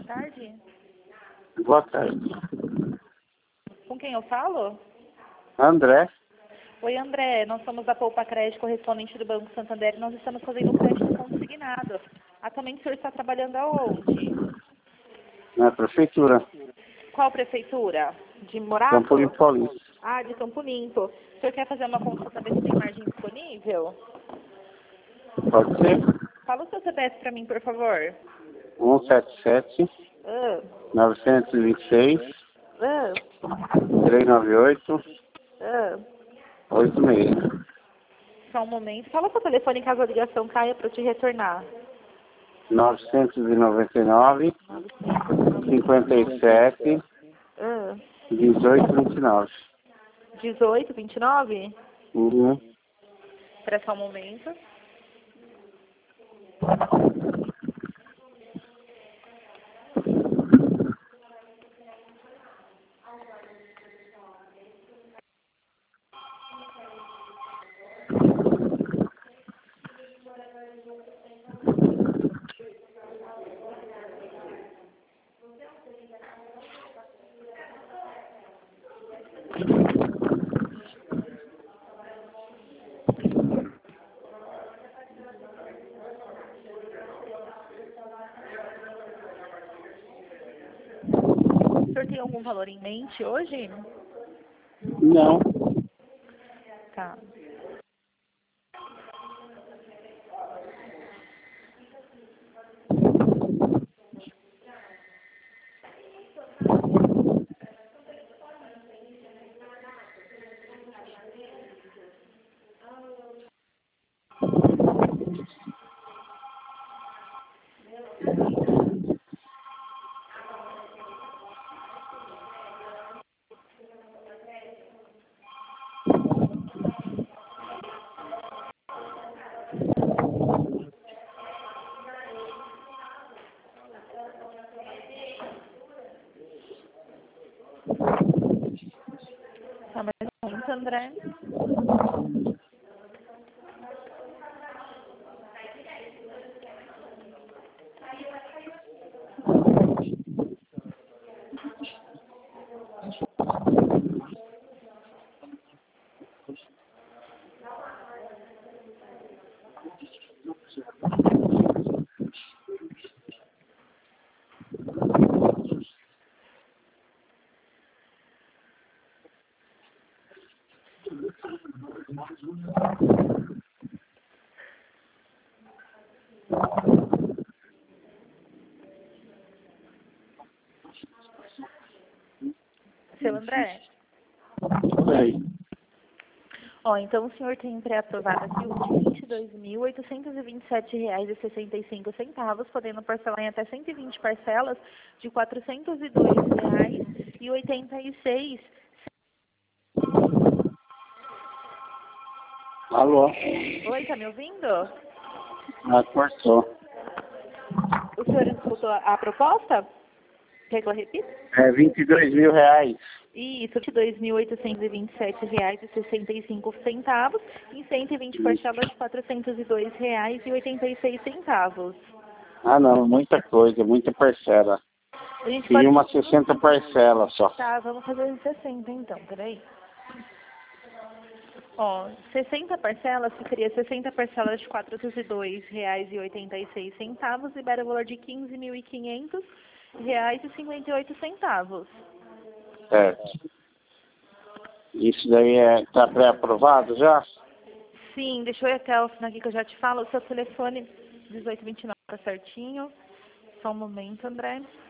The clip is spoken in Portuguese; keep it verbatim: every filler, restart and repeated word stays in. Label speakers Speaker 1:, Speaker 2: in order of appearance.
Speaker 1: tarde.
Speaker 2: Boa tarde.
Speaker 1: Com quem eu falo?
Speaker 2: André.
Speaker 1: Oi, André. Nós somos da Poupa Crédito, correspondente do Banco Santander, e nós estamos fazendo o crédito consignado. Atualmente o senhor está trabalhando aonde?
Speaker 2: Na prefeitura.
Speaker 1: Qual prefeitura? De Morato?
Speaker 2: Campo Limpo Paulista.
Speaker 1: Ah, de Campo Limpo. O senhor quer fazer uma consulta, ver se tem margem disponível?
Speaker 2: Pode ser?
Speaker 1: Fala o seu C P F para mim, por favor.
Speaker 2: um sete sete,
Speaker 1: Ah,
Speaker 2: nove dois seis,
Speaker 1: ah,
Speaker 2: três nove oito,
Speaker 1: ah.
Speaker 2: oito seis.
Speaker 1: Só um momento. Fala o seu telefone caso a ligação caia para eu te retornar.
Speaker 2: novecentos e noventa e nove, cinquenta e sete,
Speaker 1: Ah,
Speaker 2: dezoito vinte e nove.
Speaker 1: dezoito, vinte e nove?
Speaker 2: Uhum.
Speaker 1: Espera só um momento. O senhor tem algum valor em mente hoje?
Speaker 2: Não.
Speaker 1: Tá. Tá, mais um momento, André. Seu André?
Speaker 2: Aí.
Speaker 1: Ó, então o senhor tem pré-aprovado aqui o de vinte e dois mil, oitocentos e vinte e sete reais e sessenta e cinco centavos, podendo parcelar em até cento e vinte parcelas de quatrocentos e dois reais e oitenta e seis.
Speaker 2: Alô?
Speaker 1: Oi, tá me ouvindo?
Speaker 2: Ah, cortou.
Speaker 1: O senhor escutou a, a proposta? Quer que eu repita?
Speaker 2: É vinte e dois mil reais.
Speaker 1: Isso, vinte e dois mil oitocentos e vinte e sete reais e sessenta e cinco centavos, em cento e vinte parcelas de quatrocentos e dois reais e oitenta e seis centavos.
Speaker 2: Ah, não. Muita coisa, muita parcela.
Speaker 1: A gente
Speaker 2: Queria
Speaker 1: pode...
Speaker 2: uma sessenta parcelas só.
Speaker 1: Tá, vamos fazer sessenta então, peraí. Ó, sessenta parcelas, ficaria sessenta parcelas de quatrocentos e dois reais e oitenta e seis centavos, libera o valor de quinze mil e quinhentos reais e cinquenta e oito centavos.
Speaker 2: Certo. Isso daí é, tá pré-aprovado já?
Speaker 1: Sim, deixa eu ir até o final aqui que eu já te falo. O seu telefone dezoito vinte e nove tá certinho. Só um momento, André.